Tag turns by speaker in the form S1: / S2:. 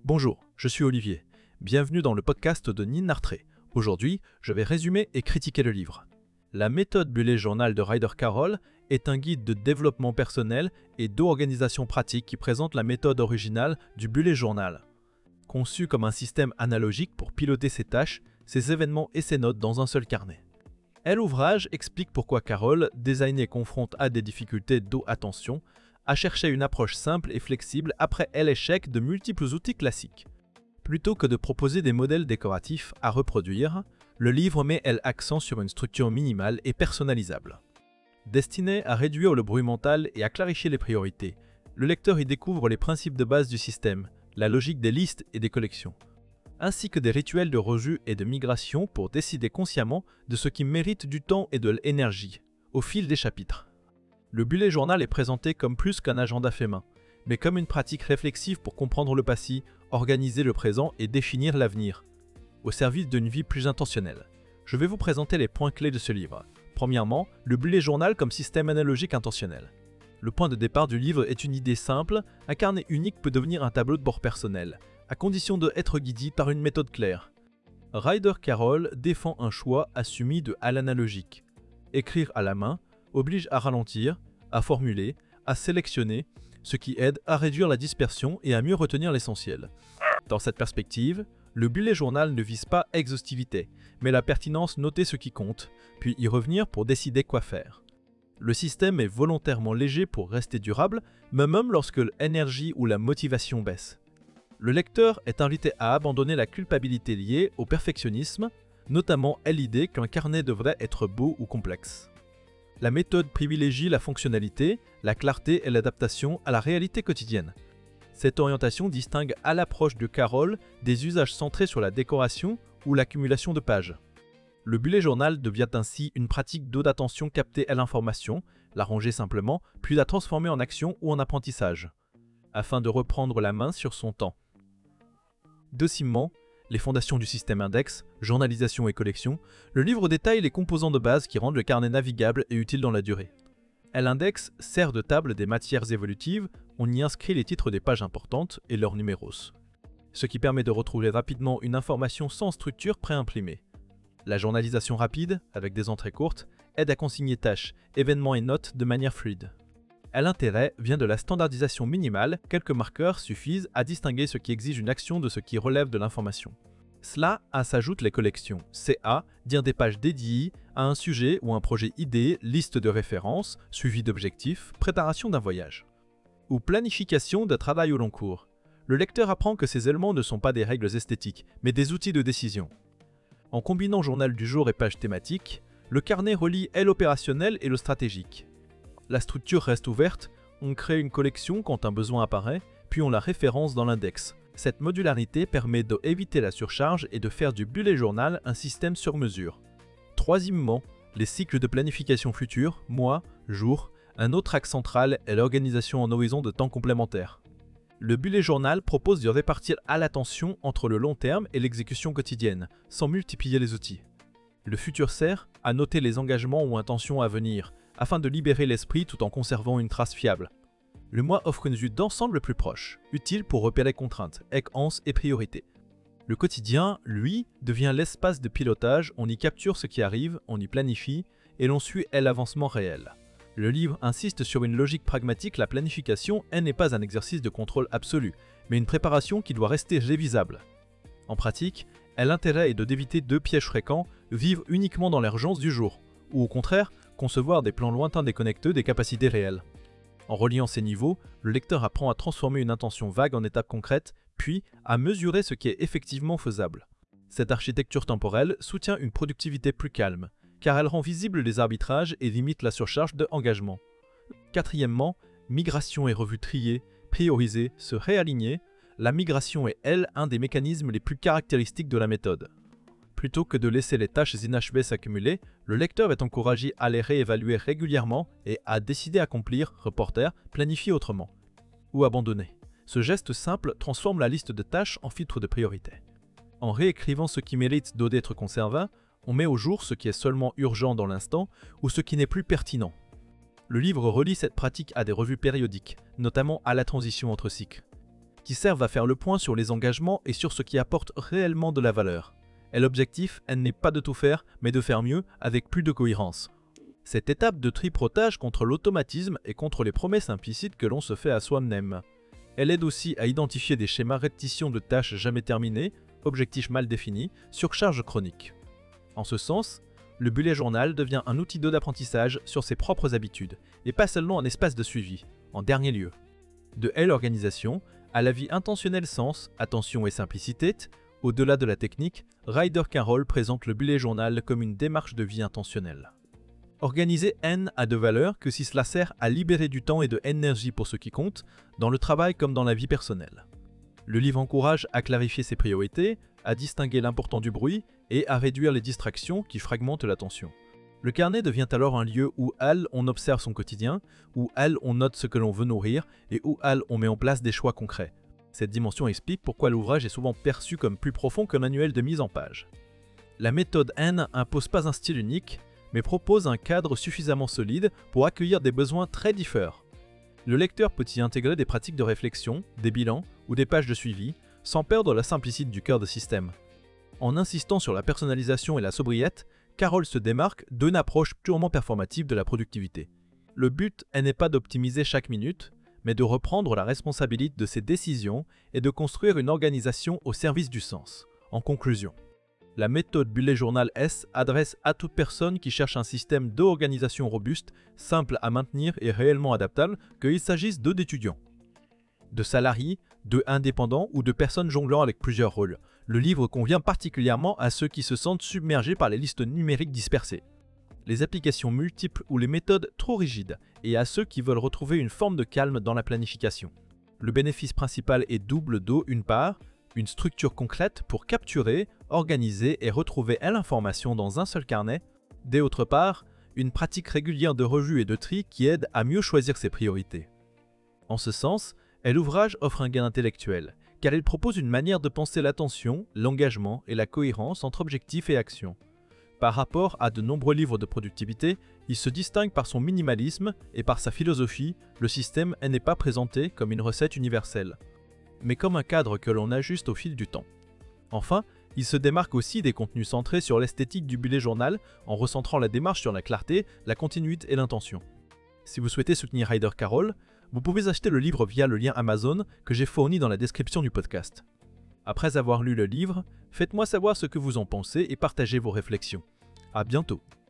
S1: Bonjour, je suis Olivier. Bienvenue dans le podcast de Ninartré. Aujourd'hui, je vais résumer et critiquer le livre. La méthode Bullet Journal de Ryder Carroll est un guide de développement personnel et d'organisation pratique qui présente la méthode originale du Bullet Journal. Conçu comme un système analogique pour piloter ses tâches, ses événements et ses notes dans un seul carnet. L'ouvrage explique pourquoi Carroll, designé confronte à des difficultés d'attention, a cherché une approche simple et flexible après l'échec de multiples outils classiques. Plutôt que de proposer des modèles décoratifs à reproduire, le livre met l'accent sur une structure minimale et personnalisable. Destiné à réduire le bruit mental et à clarifier les priorités, le lecteur y découvre les principes de base du système, la logique des listes et des collections, ainsi que des rituels de revue et de migration pour décider consciemment de ce qui mérite du temps et de l'énergie, au fil des chapitres. Le bullet journal est présenté comme plus qu'un agenda fait main, mais comme une pratique réflexive pour comprendre le passé, organiser le présent et définir l'avenir, au service d'une vie plus intentionnelle. Je vais vous présenter les points clés de ce livre. Premièrement, le bullet journal comme système analogique intentionnel. Le point de départ du livre est une idée simple, un carnet unique peut devenir un tableau de bord personnel, à condition d'être guidé par une méthode claire. Ryder Carroll défend un choix assumé à l'analogique. Écrire à la main oblige à ralentir, à formuler, à sélectionner, ce qui aide à réduire la dispersion et à mieux retenir l'essentiel. Dans cette perspective, le bullet journal ne vise pas exhaustivité, mais la pertinence, noter ce qui compte, puis y revenir pour décider quoi faire. Le système est volontairement léger pour rester durable, même lorsque l'énergie ou la motivation baisse. Le lecteur est invité à abandonner la culpabilité liée au perfectionnisme, notamment l'idée qu'un carnet devrait être beau ou complexe. La méthode privilégie la fonctionnalité, la clarté et l'adaptation à la réalité quotidienne. Cette orientation distingue à l'approche de Carroll des usages centrés sur la décoration ou l'accumulation de pages. Le bullet journal devient ainsi une pratique d'attention captée à l'information, la ranger simplement, puis la transformer en action ou en apprentissage, afin de reprendre la main sur son temps. Deuxièmement, les fondations du système index, journalisation et collection, le livre détaille les composants de base qui rendent le carnet navigable et utile dans la durée. L'index sert de table des matières évolutives, on y inscrit les titres des pages importantes et leurs numéros, ce qui permet de retrouver rapidement une information sans structure préimprimée. La journalisation rapide, avec des entrées courtes, aide à consigner tâches, événements et notes de manière fluide. L'intérêt vient de la standardisation minimale, quelques marqueurs suffisent à distinguer ce qui exige une action de ce qui relève de l'information. Cela s'ajoute les collections, CA, dire des pages dédiées à un sujet ou un projet idée, liste de références, suivi d'objectifs, préparation d'un voyage. Ou planification d'un travail au long cours. Le lecteur apprend que ces éléments ne sont pas des règles esthétiques, mais des outils de décision. En combinant journal du jour et pages thématiques, le carnet relie l'opérationnel et le stratégique. La structure reste ouverte, on crée une collection quand un besoin apparaît, puis on la référence dans l'index. Cette modularité permet d'éviter la surcharge et de faire du bullet journal un système sur mesure. Troisièmement, les cycles de planification future, mois, jours, un autre axe central est l'organisation en horizon de temps complémentaires. Le bullet journal propose de répartir à l'attention entre le long terme et l'exécution quotidienne, sans multiplier les outils. Le futur sert à noter les engagements ou intentions à venir, afin de libérer l'esprit tout en conservant une trace fiable. Le mois offre une vue d'ensemble plus proche, utile pour repérer contraintes, échéances et priorités. Le quotidien, lui, devient l'espace de pilotage, on y capture ce qui arrive, on y planifie, et l'on suit l'avancement réel. Le livre insiste sur une logique pragmatique, la planification, elle n'est pas un exercice de contrôle absolu, mais une préparation qui doit rester révisable. En pratique, l'intérêt est d'éviter deux pièges fréquents, vivre uniquement dans l'urgence du jour, ou au contraire, concevoir des plans lointains déconnectés des capacités réelles. En reliant ces niveaux, le lecteur apprend à transformer une intention vague en étapes concrètes, puis à mesurer ce qui est effectivement faisable. Cette architecture temporelle soutient une productivité plus calme, car elle rend visibles les arbitrages et limite la surcharge d'engagement. Quatrièmement, migration et revue triée, priorisée, se réaligner, la migration est, elle, un des mécanismes les plus caractéristiques de la méthode. Plutôt que de laisser les tâches inachevées s'accumuler, le lecteur est encouragé à les réévaluer régulièrement et à décider accomplir, reporter, planifier autrement. Ou abandonner. Ce geste simple transforme la liste de tâches en filtre de priorité. En réécrivant ce qui mérite d'être conservé, on met au jour ce qui est seulement urgent dans l'instant ou ce qui n'est plus pertinent. Le livre relie cette pratique à des revues périodiques, notamment à la transition entre cycles. qui servent à faire le point sur les engagements et sur ce qui apporte réellement de la valeur. Et l'objectif, elle n'est pas de tout faire, mais de faire mieux avec plus de cohérence. Cette étape de tri protège contre l'automatisme et contre les promesses implicites que l'on se fait à soi-même. Elle aide aussi à identifier des schémas répétition de tâches jamais terminées, objectifs mal définis, surcharge chronique. En ce sens, le bullet journal devient un outil d'apprentissage sur ses propres habitudes, et pas seulement un espace de suivi, en dernier lieu. De l'organisation à la vie intentionnelle sens, attention et simplicité, au-delà de la technique, Ryder Carroll présente le bullet journal comme une démarche de vie intentionnelle. Organiser N a de valeur que si cela sert à libérer du temps et de l'énergie pour ce qui compte, dans le travail comme dans la vie personnelle. Le livre encourage à clarifier ses priorités, à distinguer l'important du bruit et à réduire les distractions qui fragmentent l'attention. Le carnet devient alors un lieu où on observe son quotidien, où on note ce que l'on veut nourrir et où on met en place des choix concrets. Cette dimension explique pourquoi l'ouvrage est souvent perçu comme plus profond qu'un manuel de mise en page. La méthode N impose pas un style unique, mais propose un cadre suffisamment solide pour accueillir des besoins très différents. Le lecteur peut y intégrer des pratiques de réflexion, des bilans ou des pages de suivi, sans perdre la simplicité du cœur de système. En insistant sur la personnalisation et la sobriété, Carroll se démarque d'une approche purement performative de la productivité. Le but n'est pas d'optimiser chaque minute, mais de reprendre la responsabilité de ses décisions et de construire une organisation au service du sens. En conclusion, la méthode Bullet Journal S adresse à toute personne qui cherche un système d'organisation robuste, simple à maintenir et réellement adaptable, qu'il s'agisse d'étudiants, de salariés, d'indépendants ou de personnes jonglant avec plusieurs rôles. Le livre convient particulièrement à ceux qui se sentent submergés par les listes numériques dispersées, les applications multiples ou les méthodes trop rigides, et à ceux qui veulent retrouver une forme de calme dans la planification. Le bénéfice principal est double d'une part, une structure concrète pour capturer, organiser et retrouver l'information dans un seul carnet, d'autre part, une pratique régulière de revue et de tri qui aide à mieux choisir ses priorités. En ce sens, l'ouvrage offre un gain intellectuel, car il propose une manière de penser l'attention, l'engagement et la cohérence entre objectifs et actions. Par rapport à de nombreux livres de productivité, il se distingue par son minimalisme et par sa philosophie, le système n'est pas présenté comme une recette universelle, mais comme un cadre que l'on ajuste au fil du temps. Enfin, il se démarque aussi des contenus centrés sur l'esthétique du bullet journal en recentrant la démarche sur la clarté, la continuité et l'intention. Si vous souhaitez soutenir Ryder Carroll, vous pouvez acheter le livre via le lien Amazon que j'ai fourni dans la description du podcast. Après avoir lu le livre, faites-moi savoir ce que vous en pensez et partagez vos réflexions. À bientôt.